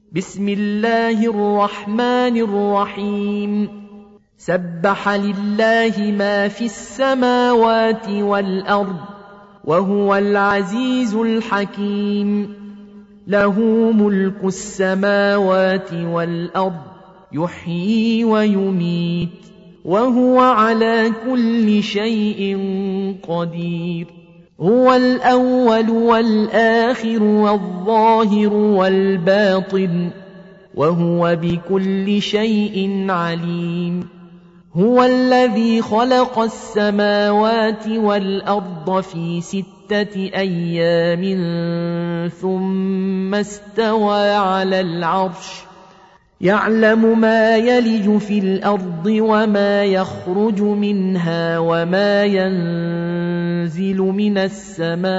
بسم الله الرحمن الرحيم سبح لله ما في السماوات والأرض وهو العزيز الحكيم له ملك السماوات والأرض يحيي ويميت وهو على كل شيء قدير هو الأول والآخر والظاهر والباطن وهو بكل شيء عليم هو الذي خلق السماوات والأرض في 6 أيام ثم استوى على العرش يعلم ما يلج في الأرض وما يخرج منها وما ينزل من السماء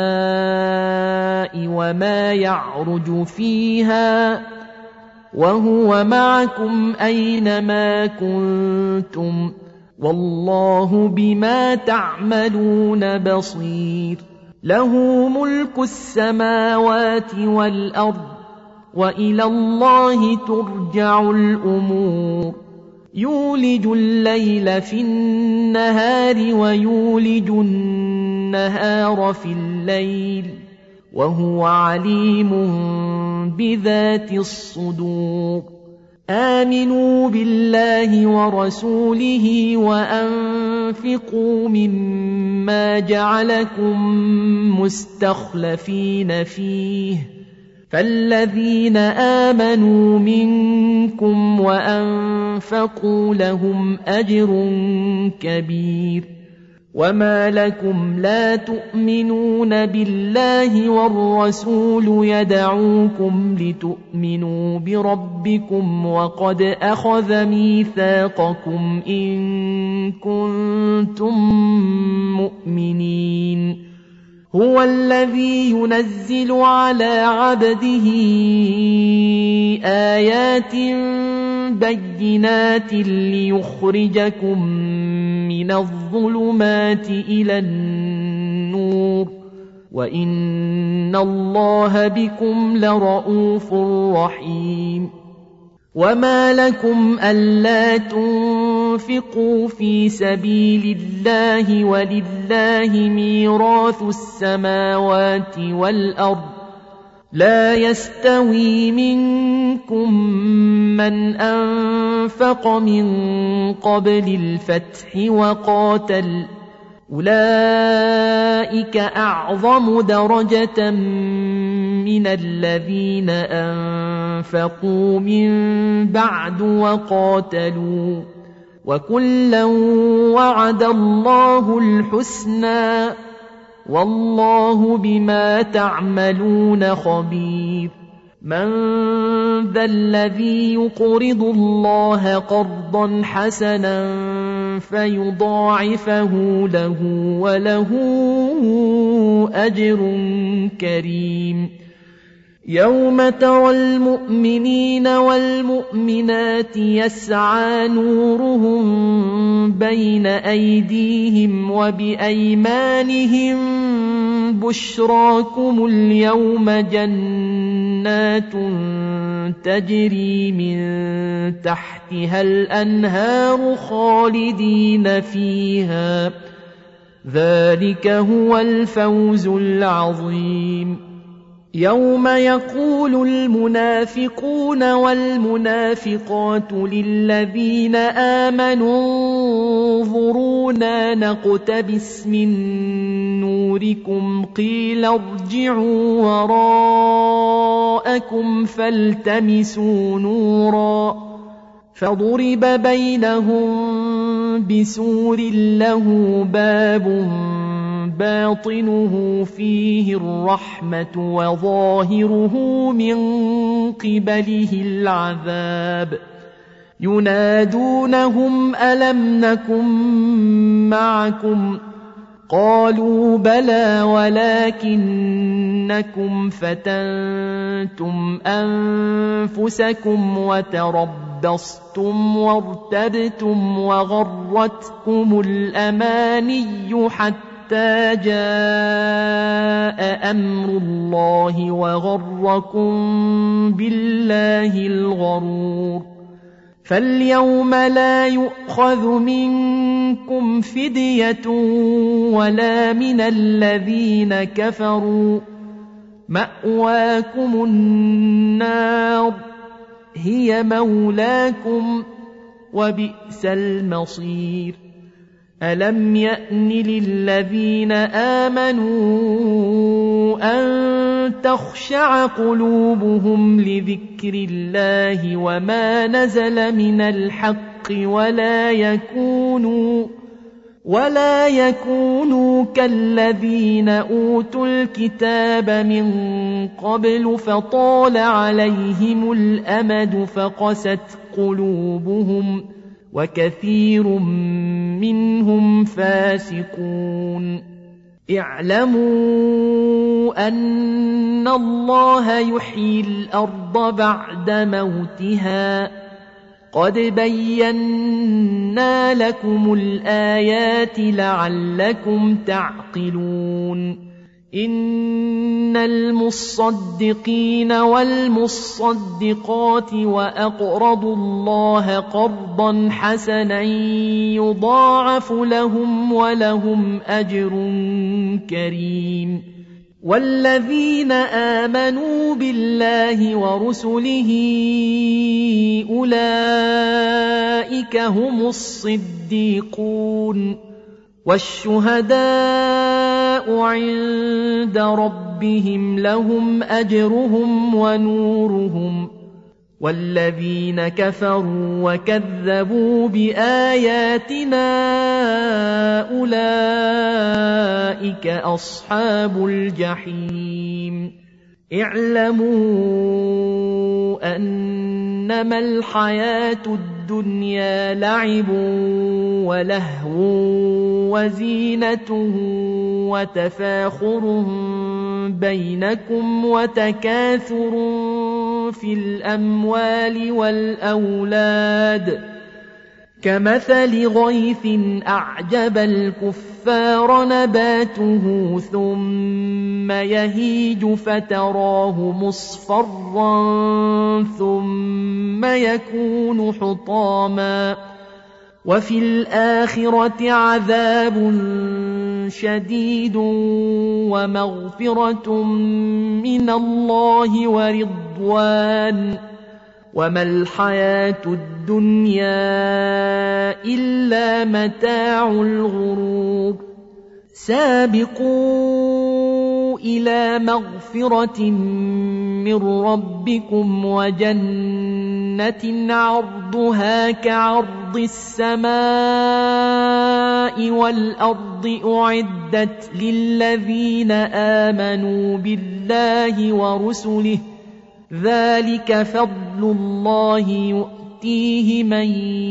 وما يعرج فيها وهو معكم أينما كنتم والله بما تعملون بصير له ملك السماوات والأرض وإلى الله ترجع الأمور يولج الليل في النهار ويولج النهار في الليل وهو عليم بذات الصدور آمنوا بالله ورسوله وأنفقوا مما جعلكم مستخلفين فيه فالذين آمنوا منكم وأنفقوا لهم أجر كبير وما لكم لا تؤمنون بالله والرسول يدعوكم لتؤمنوا بربكم وقد أخذ ميثاقكم إن كنتم مؤمنين هو الذي ينزل على عبده آيات بينات ليخرجكم من الظلمات إلى النور وإن الله بكم لرءوف رحيم وما لكم ألا تنفقوا في سبيل الله ولله ميراث السماوات والأرض لا يستوي منكم من أنفق من قبل الفتح وقاتل أولئك أعظم درجة من الذين أنفقوا من بعد وقاتلوا وكلا وعد الله الحسنى والله بما تعملون خبير من ذا الذي يقرض الله قرضا حسنا فيضاعفه له وله أجر كريم يوم ترى المؤمنين والمؤمنات يسعى نورهم بين أيديهم وبأيمانهم بشراكم اليوم جنات تجري من تحتها الأنهار خالدين فيها ذلك هو الفوز العظيم يوم يقول المنافقون والمنافقات للذين آمنوا انظرونا نقتبس من نوركم قيل ارجعوا وراءكم فالتمسوا نورا فضرب بينهم بسور له باب باطنه فيه الرحمة وظاهره من قبله العذاب ينادونهم ألم نكن معكم قالوا بلى ولكنكم فتنتم أنفسكم وتربصتم وارتبتم وغرتكم الأماني حتى حتى جاء أمر الله وغركم بالله الغرور. فاليوم لا يؤخذ منكم فدية ولا من الذين كفروا، مأواكم النار هي مولاكم وبئس المصير. ألم يأن للذين آمنوا أن تخشع قلوبهم لذكر الله وما نزل من الحق ولا يكونوا كالذين أوتوا الكتاب من قبل فطال عليهم الأمد فقست قلوبهم وكثير منهم فاسقون. اعلموا أن الله يحيي الأرض بعد موتها، قد بينا لكم الآيات لعلكم تعقلون. إن المصدقين والمصدقات وأقرضوا الله قرضا حسنا يضاعف لهم ولهم أجر كريم. والذين آمنوا بالله ورسله أولئك هم الصديقون والشهداء عند ربهم لهم أجرهم ونورهم. والذين كفروا وكذبوا بآياتنا أولئك أصحاب الجحيم. اعلموا أنما الحياة الدنيا لعب ولهو وزينة وتفاخر بينكم وتكاثر في الأموال والأولاد كمثل غيث أعجب الكفار نباته ثم يهيج فتراه مصفرا ثم يكون حطاما وفي الآخرة عذاب شديد ومغفرة من الله ورضوان وما الحياة الدنيا إلا متاع الغرور. سابقوا إلى مغفرة من ربكم وجنة عرضها كعرض السماء والأرض أعدت للذين آمنوا بالله ورسله ذلك فضل الله يؤتيه من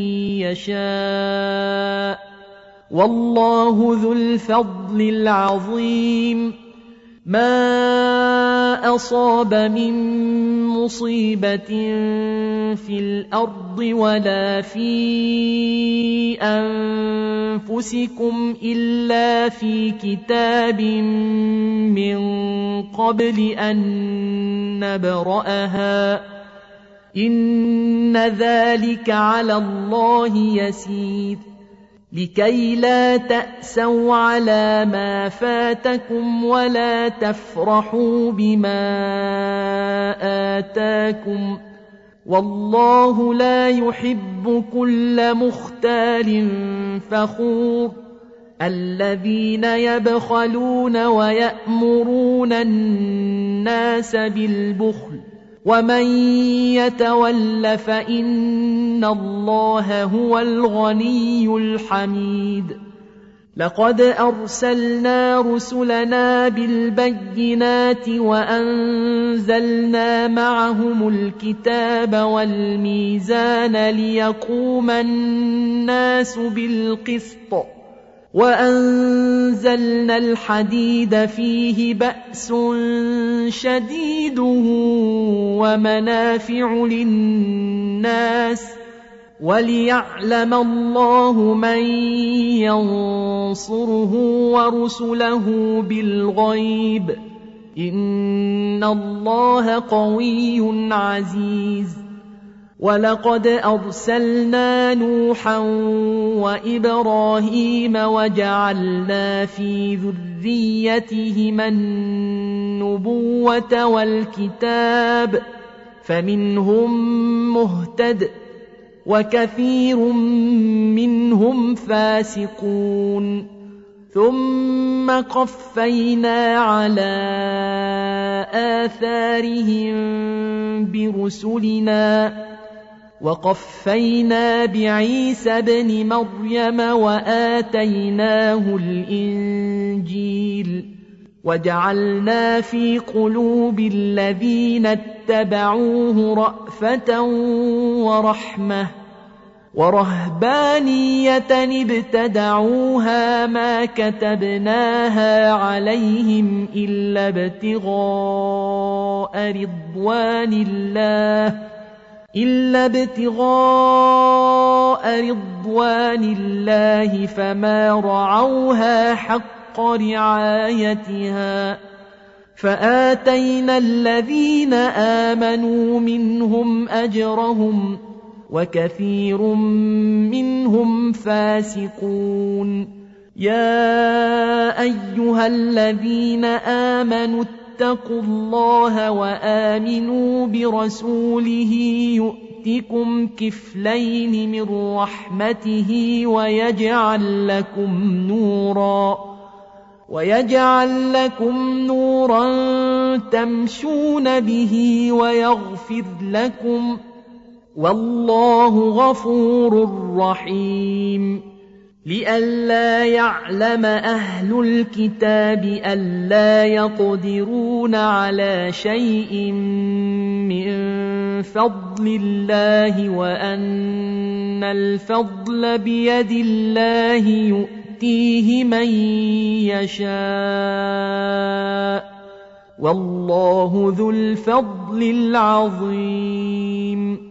يشاء والله ذو الفضل العظيم. ما أصاب من مصيبة في الأرض ولا في أنفسكم إلا في كتاب من قبل أن نبرأها إن ذلك على الله يسير. لكي لا تأسوا على ما فاتكم ولا تفرحوا بما آتاكم والله لا يحب كل مختال فخور. الذين يبخلون ويأمرون الناس بالبخل ومن يتول فإن الله هو الغني الحميد. لقد أرسلنا رسلنا بالبينات وأنزلنا معهم الكتاب والميزان ليقوم الناس بالقسط وأنزلنا الحديد فيه بأس شديد ومنافع للناس وليعلم الله من ينصره ورسله بالغيب إن الله قوي عزيز ولقد أرسلنا نوحا وإبراهيم وجعلنا في ذريتهما النبوة والكتاب فمنهم مهتد وكثير منهم فاسقون ثم قفينا على آثارهم برسلنا وقفينا بعيسى ابن مريم وآتيناه الإنجيل وجعلنا في قلوب الذين اتبعوه رأفة ورحمة ورهبانية ابتدعوها ما كتبناها عليهم إلا ابتغاء رضوان الله فما رعوها حق رعايتها فآتينا الذين آمنوا منهم أجرهم وكثير منهم فاسقون يا أيها الذين آمنوا اتقوا الله وآمنوا برسوله يؤتكم كفلين من رحمته ويجعل لكم نورا تمشون به ويغفر لكم والله غفور رحيم لئلا يعلم أهل الكتاب ألا يقدرون على شيء من فضل الله وأن الفضل بيد الله يؤتيه من يشاء والله ذو الفضل العظيم